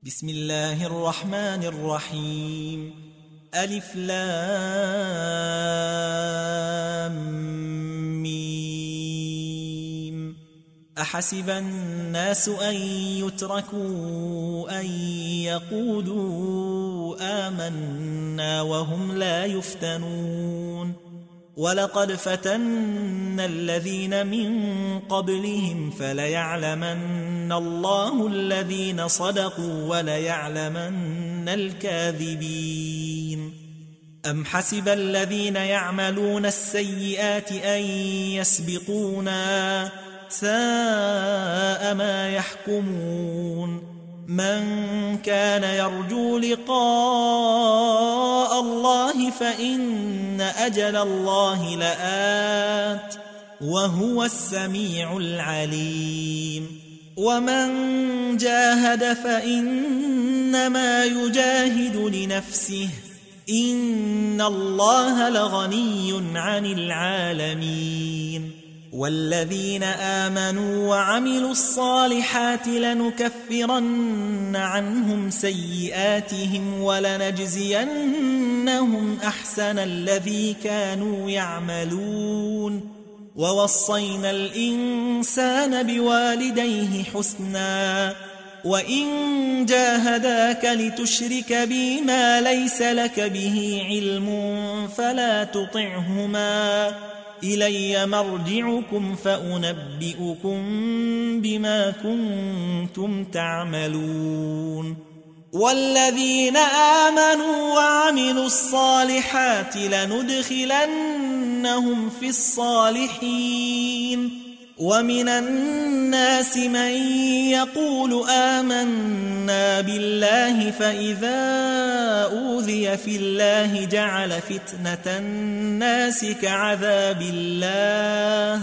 بسم الله الرحمن الرحيم ألف لام ميم أحسب الناس أن يتركوا أن يقولوا آمنا وهم لا يفتنون ولقد فتنا الذين من قبلهم فليعلمن الله الذين صدقوا وليعلمن الكاذبين أم حسب الذين يعملون السيئات أن يسبقونا ساء ما يحكمون من كان يرجو لقاء الله فإن أجل الله لآت وهو السميع العليم ومن جاهد فإنما يجاهد لنفسه إن الله لغني عن العالمين والذين آمنوا وعملوا الصالحات لنكفرن عنهم سيئاتهم ولنجزينهم أحسن الذي كانوا يعملون ووصينا الإنسان بوالديه حسنا وإن جاهداك لتشرك بي ما ليس لك به علم فلا تطعهما إلي مرجعكم فأنبئكم بما كنتم تعملون والذين آمنوا وعملوا الصالحات لندخلنهم في الصالحين ومن الناس من يقول آمنا بالله فإذا أوذي في الله جعل فتنة الناس كعذاب الله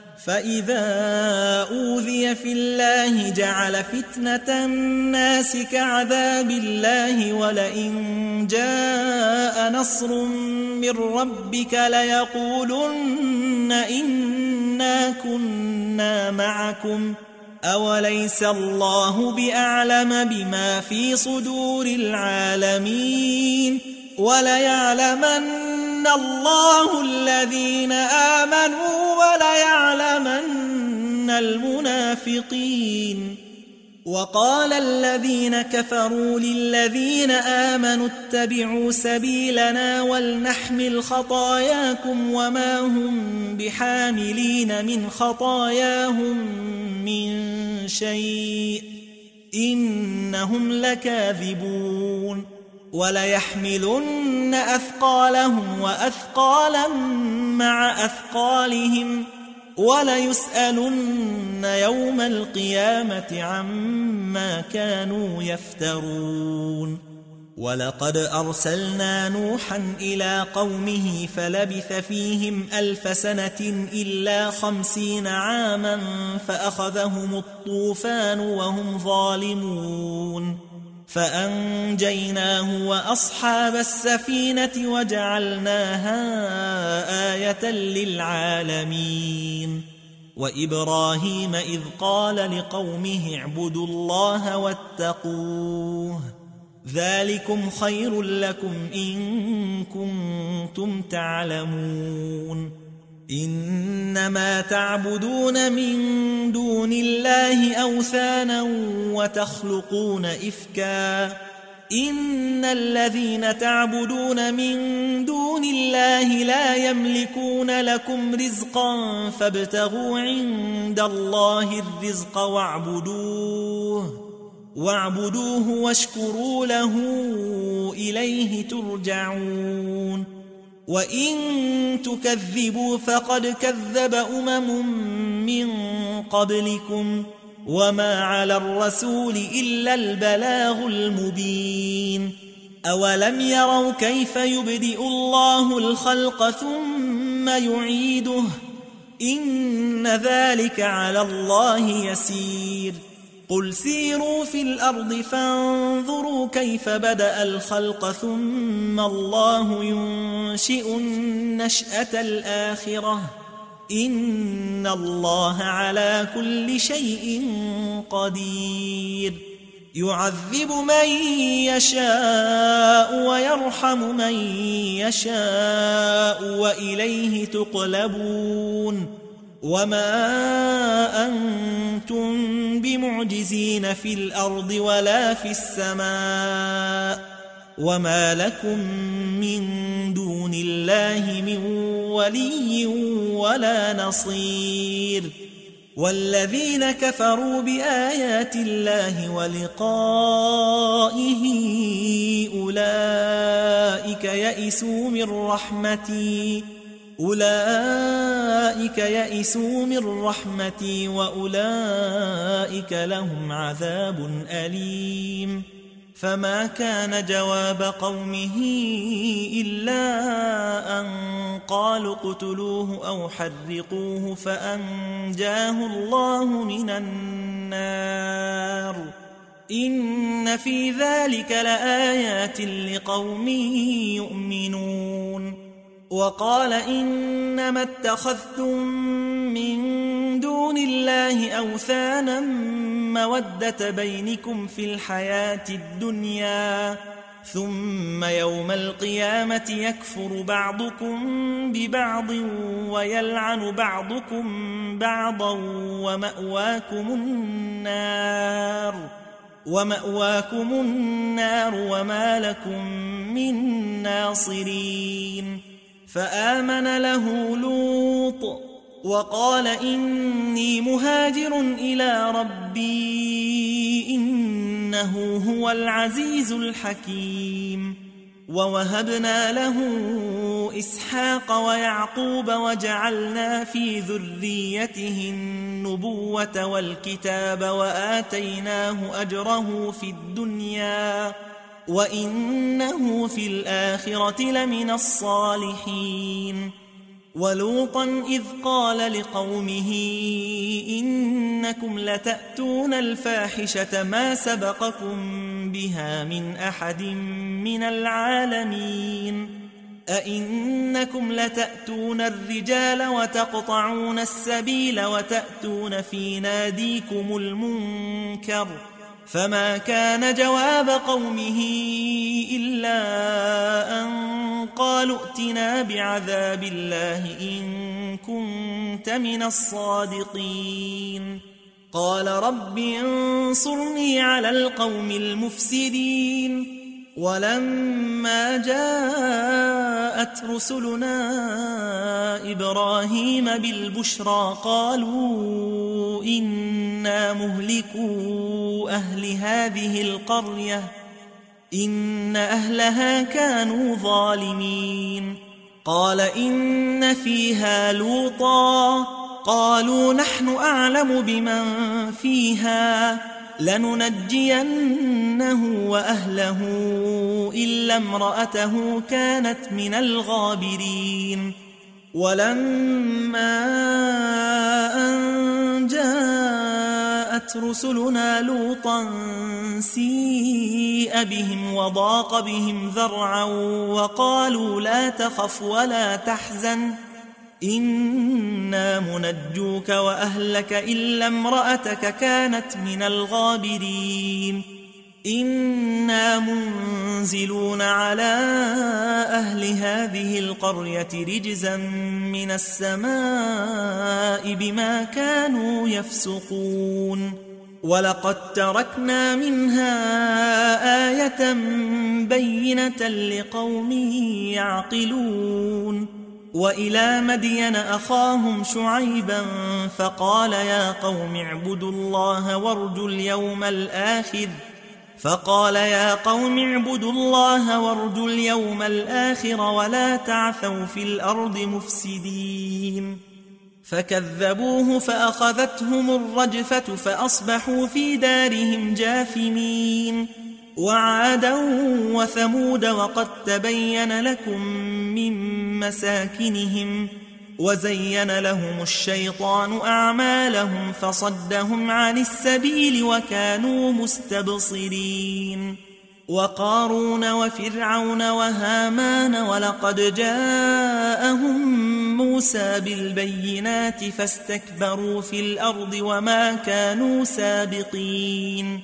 ولئن جاء نصر من ربك ليقولن إنا كنا معكم أوليس الله بأعلم بما في صدور العالمين وليعلمن الله الذين آمنوا وليعلمن المنافقين وقال الذين كفروا للذين آمنوا اتبعوا سبيلنا ولنحمل خطاياكم وما هم بحاملين من خطاياهم من شيء إنهم لكاذبون وليحملن أثقالهم وأثقالا مع أثقالهم وليسألن يوم القيامة عما كانوا يفترون ولقد أرسلنا نوحا إلى قومه فلبث فيهم 1000 سنة إلا 50 عاما فأخذهم الطوفان وهم ظالمون فأنجيناه وأصحاب السفينة وجعلناها آية للعالمين وإبراهيم إذ قال لقومه اعبدوا الله واتقوه ذلكم خير لكم إن كنتم تعلمون إنما تعبدون من دون الله أوثانا وتخلقون إفكا إن الذين تعبدون من دون الله لا يملكون لكم رزقا فابتغوا عند الله الرزق واعبدوه واشكروا له إليه ترجعون وإن تكذبوا فقد كذب من قبلكم وما على الرسول إلا البلاغ المبين أولم يروا كيف يبدئ الله الخلق ثم يعيده إن ذلك على الله يسير قل سيروا في الأرض فانظروا كيف بدأ الخلق ثم الله ينشئ النشأة الآخرة إن الله على كل شيء قدير يعذب من يشاء ويرحم من يشاء وإليه تقلبون وما أنتم بمعجزين في الأرض ولا في السماء وما لكم من دون الله من ولي ولا نصير والذين كفروا بآيات الله ولقائه أولئك يئسوا من رحمتي وأولئك لهم عذاب أليم فما كان جواب قومه إلا أن قالوا اقتلوه أو حرقوه فأنجاه الله من النار إن في ذلك لآيات لقوم يؤمنون وقال إنما اتخذتم من دون الله أوثانا مودة بينكم في الحياة الدنيا ثم يوم القيامة يكفر بعضكم ببعض ويلعن بعضكم بعضا ومأواكم النار وما لكم من ناصرين فآمن له لوط وقال إني مهاجر إلى ربي إنه هو العزيز الحكيم ووهبنا له إسحاق ويعقوب وجعلنا في ذريته النبوة والكتاب وآتيناه أجره في الدنيا وإنه في الآخرة لمن الصالحين ولوطا إذ قال لقومه إنكم لتأتون الفاحشة ما سبقكم بها من أحد من العالمين أئنكم لتأتون الرجال وتقطعون السبيل وتأتون في ناديكم المنكر فما كان جواب قومه إلا أن قالوا ائتنا بعذاب الله إن كنت من الصادقين قال رب انصرني على القوم المفسدين ولما جاءت رسلنا إبراهيم بالبشرى قالوا إنا مهلكو أهل هذه القرية إن أهلها كانوا ظالمين قال إن فيها لوطا قالوا نحن أعلم بمن فيها لننجينه وأهله إلا امرأته كانت من الغابرين ولما أن جاءت رسلنا لوطا سيء بهم وضاق بهم ذرعا وقالوا لا تخف ولا تحزن إنا منجوك وأهلك إلا امرأتك كانت من الغابرين إنا منزلون على أهل هذه القرية رجزا من السماء بما كانوا يفسقون ولقد تركنا منها آية بينة لقوم يعقلون وإلى مدين أخاهم شعيبا فقال يا قوم اعبدوا الله وارجوا اليوم الآخر ولا تعثوا في الأرض مفسدين فكذبوه فأخذتهم الرجفة فأصبحوا في دارهم جاثمين وعادا وثمود وقد تبين لكم من مساكنهم وزين لهم الشيطان أعمالهم فصدهم عن السبيل وكانوا مستبصرين وقارون وفرعون وهامان ولقد جاءهم موسى بالبينات فاستكبروا في الأرض وما كانوا سابقين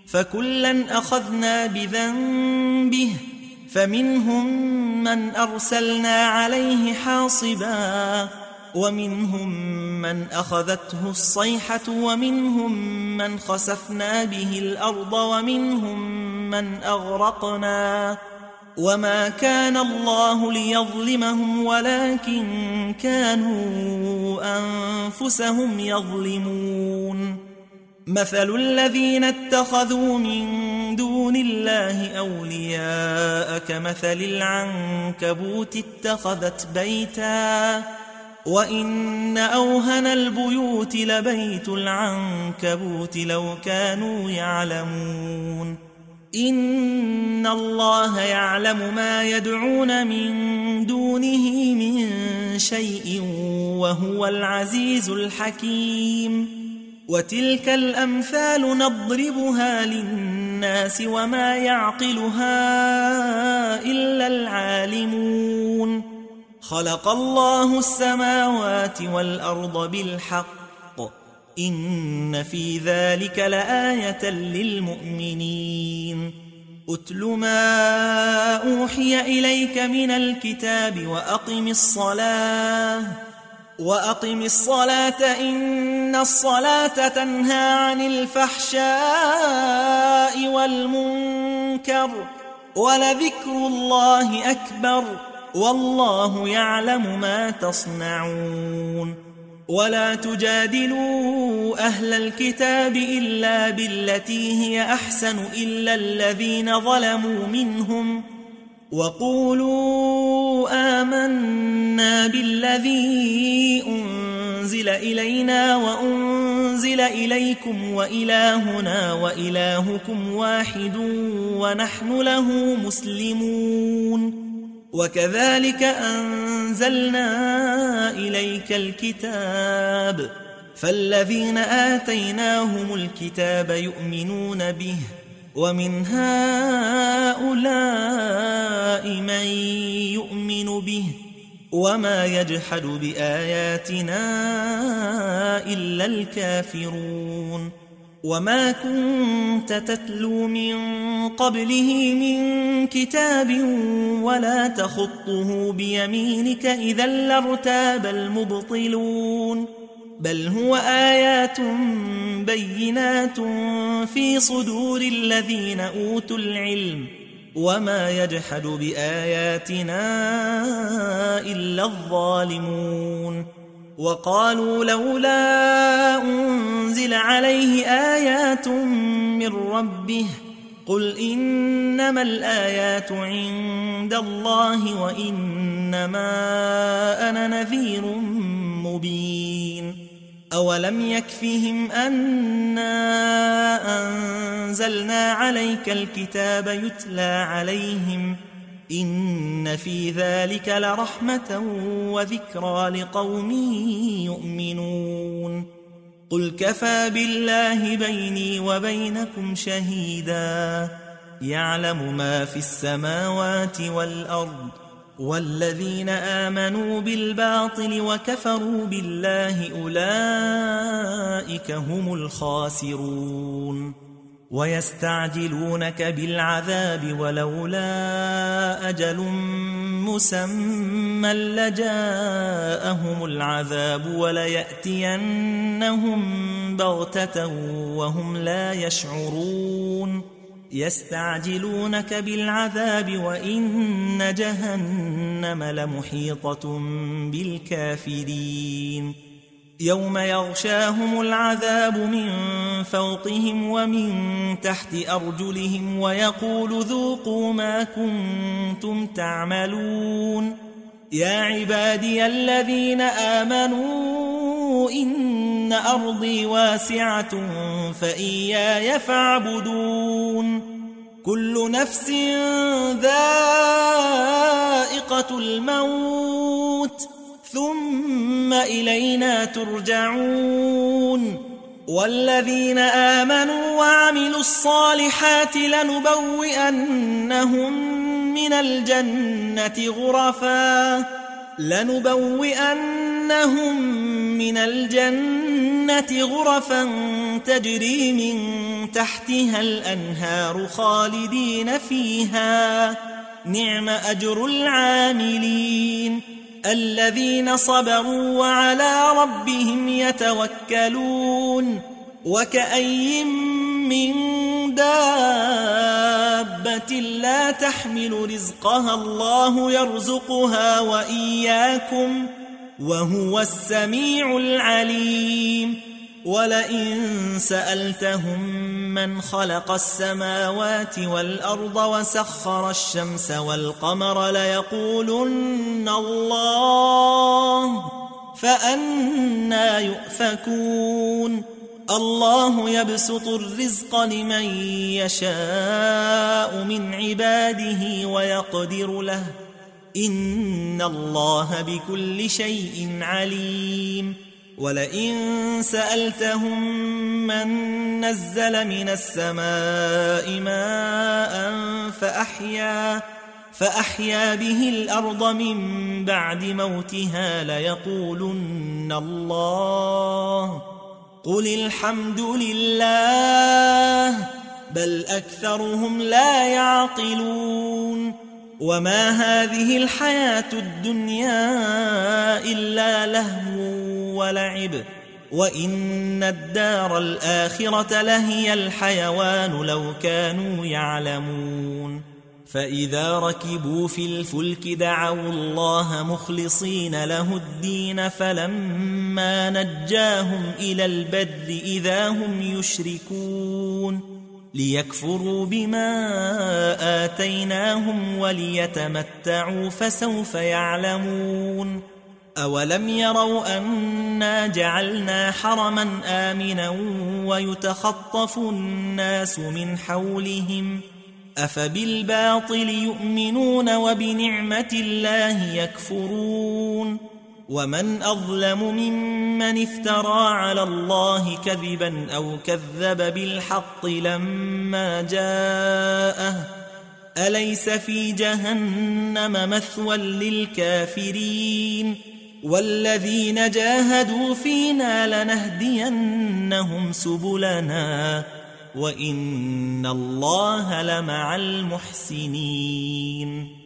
فكلا أخذنا بذنبه فمنهم من أرسلنا عليه حاصبا ومنهم من أخذته الصيحة ومنهم من خسفنا به الأرض ومنهم من أغرقنا وما كان الله ليظلمهم ولكن كانوا أنفسهم يظلمون مثل الذين اتخذوا من دون الله أولياء كمثل العنكبوت اتخذت بيتا وإن أوهن البيوت لبيت العنكبوت لو كانوا يعلمون إن الله يعلم ما يدعون من دونه من شيء وهو العزيز الحكيم وتلك الأمثال نضربها للناس وما يعقلها إلا العالمون خلق الله السماوات والأرض بالحق إن في ذلك لآية للمؤمنين أتل ما أوحي إليك من الكتاب وأقم الصلاة إن الصلاة تنهى عن الفحشاء والمنكر ولذكر الله أكبر والله يعلم ما تصنعون ولا تجادلوا أهل الكتاب إلا بالتي هي أحسن إلا الذين ظلموا منهم وقولوا آمنا بالذي أنزل إلينا وأنزل إليكم وإلهنا وإلهكم واحد ونحن له مسلمون وكذلك أنزلنا إليك الكتاب فالذين آتيناهم الكتاب يؤمنون به ومن هؤلاء من يؤمن به وما يجحد بآياتنا إلا الكافرون وما كنت تتلو من قبله من كتاب ولا تخطه بيمينك إذا لارتاب المبطلون بل هو آيات بينات في صدور الذين أوتوا العلم وما يجحد بآياتنا إلا الظالمون وقالوا لولا أنزل عليه آيات من ربه قل إنما الآيات عند الله وإنما أنا نذير مبين أولم يكفهم أنا أنزلنا عليك الكتاب يتلى عليهم إن في ذلك لرحمة وذكرى لقوم يؤمنون قل كفى بالله بيني وبينكم شهيدا يعلم ما في السماوات والأرض والذين آمنوا بالباطل وكفروا بالله أولئك هم الخاسرون ويستعجلونك بالعذاب ولولا أجل مسمى لجاءهم العذاب وليأتينهم بغتة وهم لا يشعرون يستعجلونك بالعذاب وإن جهنم لمحيطة بالكافرين يوم يغشاهم العذاب من فوقهم ومن تحت أرجلهم ويقول ذوقوا ما كنتم تعملون يا عبادي الذين آمنوا إن أرضي واسعة فإياي فاعبدون كل نفس ذائقة الموت ثم إلينا ترجعون والذين آمنوا وعملوا الصالحات لنبوئنهم من الجنة غرفا لنبوئنهم من الجنة غرفا تجري من تحتها الأنهار خالدين فيها نعم أجر العاملين الذين صبروا وعلى ربهم يتوكلون وكأي من دابة لا تحمل رزقها الله يرزقها وإياكم وهو السميع العليم ولئن سألتهم من خلق السماوات والأرض وسخر الشمس والقمر ليقولن الله فأنى يؤفكون الله يبسط الرزق لمن يشاء من عباده ويقدر له إن الله بكل شيء عليم ولئن سألتهم من نزل من السماء ماء فأحيا به الأرض من بعد موتها ليقولن الله قل الحمد لله بل أكثرهم لا يعقلون وما هذه الحياة الدنيا إلا لهو ولعب وإن الدار الآخرة لهي الحيوان لو كانوا يعلمون فإذا ركبوا في الفلك دعوا الله مخلصين له الدين فلما نجاهم إلى البر إذا هم يشركون ليكفروا بما آتيناهم وليتمتعوا فسوف يعلمون أولم يروا أنا جعلنا حرما آمنا ويتخطف الناس من حولهم أفبالباطل يؤمنون وبنعمة الله يكفرون ومن أظلم ممن افترى على الله كذبا أو كذب بالحق لما جاءه أليس في جهنم مثوى للكافرين والذين جاهدوا فينا لنهدينهم سبلنا وإن الله لمع المحسنين